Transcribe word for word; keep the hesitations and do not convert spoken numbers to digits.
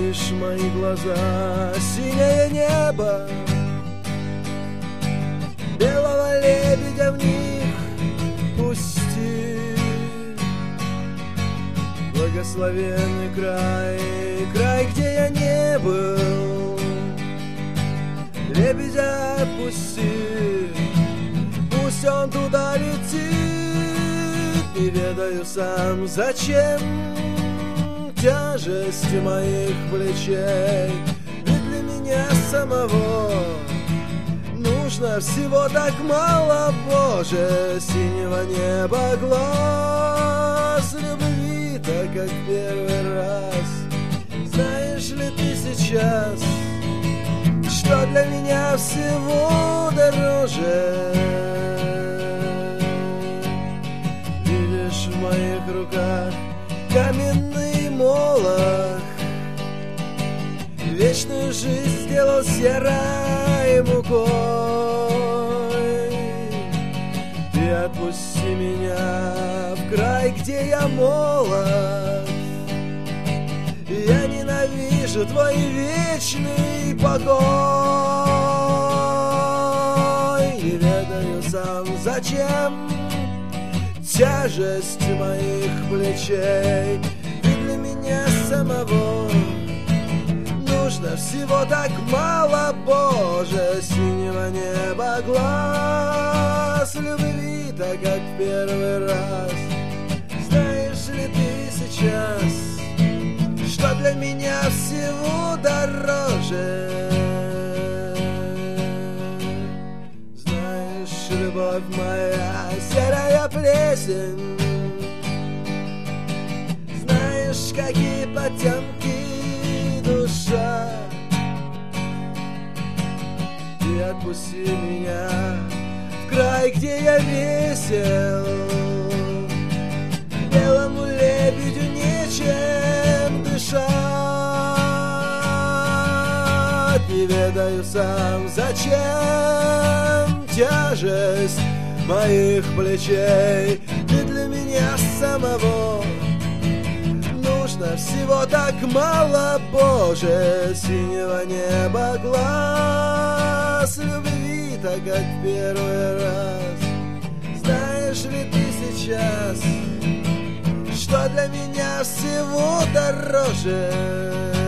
видишь мои глаза, синее небо, белого лебедя в них пусти. Благословенный край, край, где я не был, лебедя отпусти, пусть он туда летит. Не ведаю сам, зачем тяжесть моих плечей, ведь для меня самого нужно всего так мало, Боже, синего неба, глаз любви, так как первый раз. Знаешь ли ты сейчас, что для меня всего дороже? Видишь в моих руках каменный молох, вечную жизнь сделал серой мукой. Ты отпусти меня в край, где я молод. Я ненавижу твой вечный покой. Не ведаю сам, зачем тяжесть моих плечей, ведь для меня самого нужно всего так мало, Боже, синего неба, глаз любви, так как первый раз. Знаешь ли ты сейчас, что для меня всего дороже? Знаешь, любовь моя, серая плесень, знаешь, какие потемки душа. Ты отпусти меня в край, где я весел, белому лебедю нечем дышать. Не ведаю сам, зачем тяжесть моих плечей, ведь для меня самого нужно всего так мало, Боже, синего неба, глаз любви, так как первый раз. Знаешь ли ты сейчас, что для меня всего дороже?